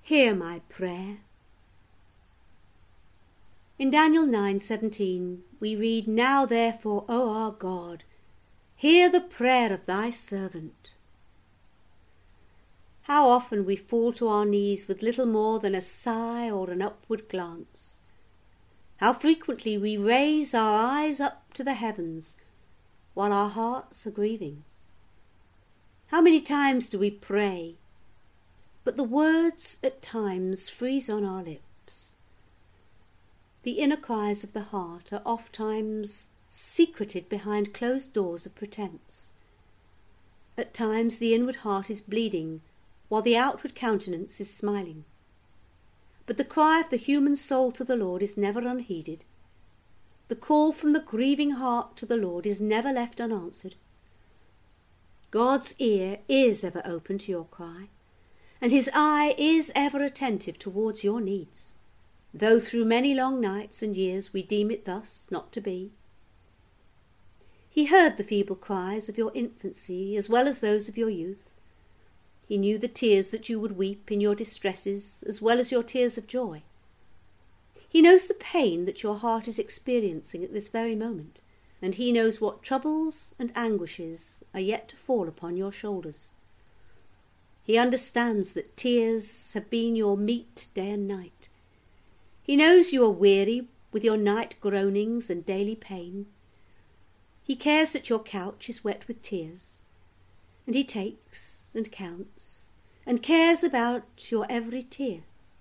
Hear my prayer. In Daniel 9:17 we read, Now therefore, O our God, hear the prayer of thy servant. How often we fall to our knees with little more than a sigh or an upward glance. How frequently we raise our eyes up to the heavens while our hearts are grieving. How many times do we pray, but the words at times freeze on our lips. The inner cries of the heart are ofttimes secreted behind closed doors of pretense. At times the inward heart is bleeding while the outward countenance is smiling. But the cry of the human soul to the Lord is never unheeded. The call from the grieving heart to the Lord is never left unanswered. God's ear is ever open to your cry, and his eye is ever attentive towards your needs, though through many long nights and years we deem it thus not to be. He heard the feeble cries of your infancy as well as those of your youth. He knew the tears that you would weep in your distresses as well as your tears of joy. He knows the pain that your heart is experiencing at this very moment, and he knows what troubles and anguishes are yet to fall upon your shoulders. He understands that tears have been your meat day and night. He knows you are weary with your night groanings and daily pain. He cares that your couch is wet with tears, and he takes and counts and cares about your every tear.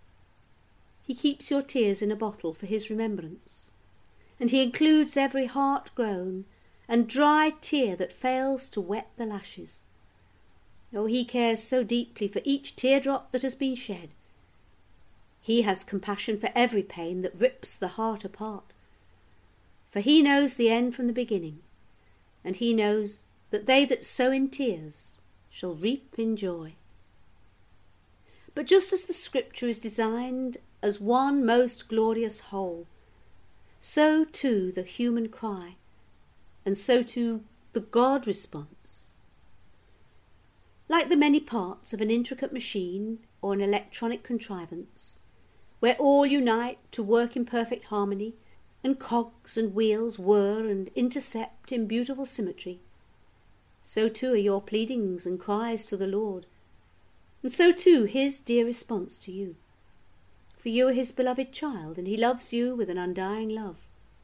He keeps your tears in a bottle for his remembrance, and he includes every heart groan and dry tear that fails to wet the lashes. Oh, he cares so deeply for each teardrop that has been shed. He has compassion for every pain that rips the heart apart. For he knows the end from the beginning, and he knows that they that sow in tears shall reap in joy. But just as the Scripture is designed as one most glorious whole, so too the human cry, and so too the God response. Like the many parts of an intricate machine or an electronic contrivance, where all unite to work in perfect harmony, and cogs and wheels whir and intercept in beautiful symmetry, so too are your pleadings and cries to the Lord, and so too his dear response to you. For you are his beloved child, and he loves you with an undying love.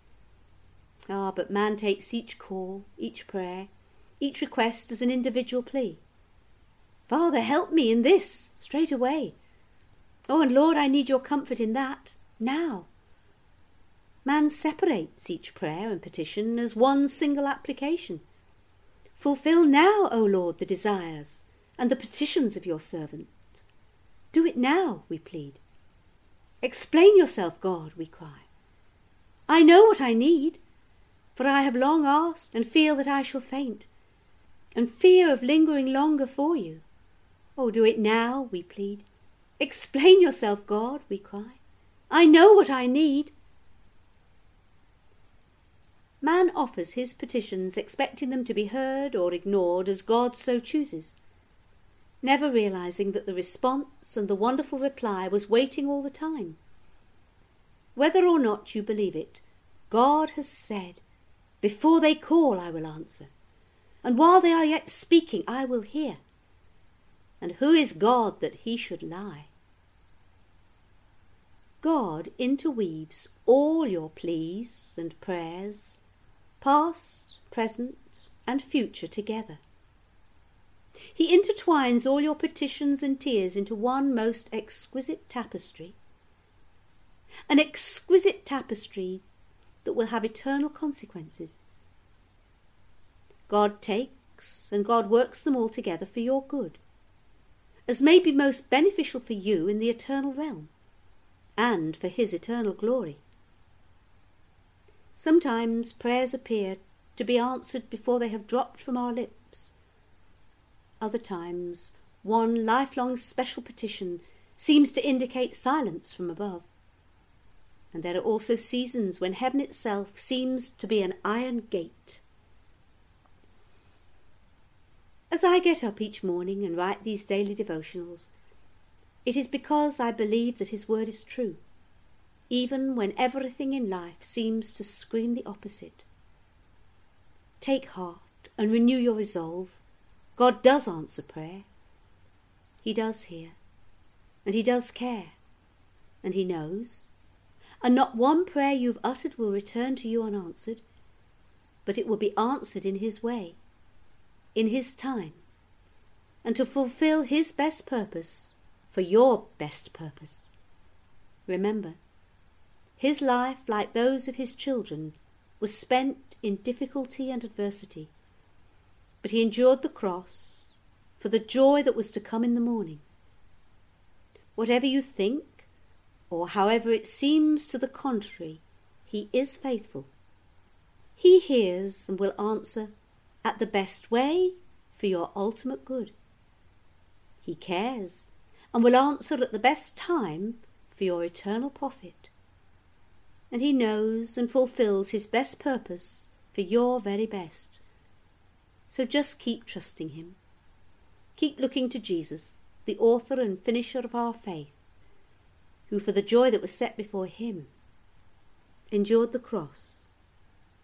Ah, but man takes each call, each prayer, each request as an individual plea. Father, help me in this, straight away. Oh, and Lord, I need your comfort in that, now. Man separates each prayer and petition as one single application. Fulfill now, O Lord, the desires and the petitions of your servant. Do it now, we plead. Explain yourself, God, we cry. I know what I need, for I have long asked and feel that I shall faint, and fear of lingering longer for you. Oh, do it now, we plead. Explain yourself, God, we cry. I know what I need. Man offers his petitions expecting them to be heard or ignored as God so chooses, never realizing that the response and the wonderful reply was waiting all the time. Whether or not you believe it, God has said, Before they call, I will answer, and while they are yet speaking, I will hear. And who is God that he should lie? God interweaves all your pleas and prayers, past, present, and future together. He intertwines all your petitions and tears into one most exquisite tapestry, an exquisite tapestry that will have eternal consequences. God takes and God works them all together for your good, as may be most beneficial for you in the eternal realm, and for his eternal glory. Sometimes prayers appear to be answered before they have dropped from our lips. Other times, one lifelong special petition seems to indicate silence from above. And there are also seasons when heaven itself seems to be an iron gate. As I get up each morning and write these daily devotionals, It is because I believe that his word is true, even when everything in life seems to scream the opposite. Take heart and renew your resolve. God does answer prayer. He does hear, and he does care, and he knows, and not one prayer you've uttered will return to you unanswered, but it will be answered in his way, in his time, and to fulfill his best purpose for your best purpose. Remember, his life, like those of his children, was spent in difficulty and adversity, but he endured the cross for the joy that was to come in the morning. Whatever you think, or however it seems to the contrary, he is faithful. He hears and will answer at the best way for your ultimate good. He cares and will answer at the best time for your eternal profit. And he knows and fulfills his best purpose for your very best. So just keep trusting him. Keep looking to Jesus, the author and finisher of our faith, who for the joy that was set before him endured the cross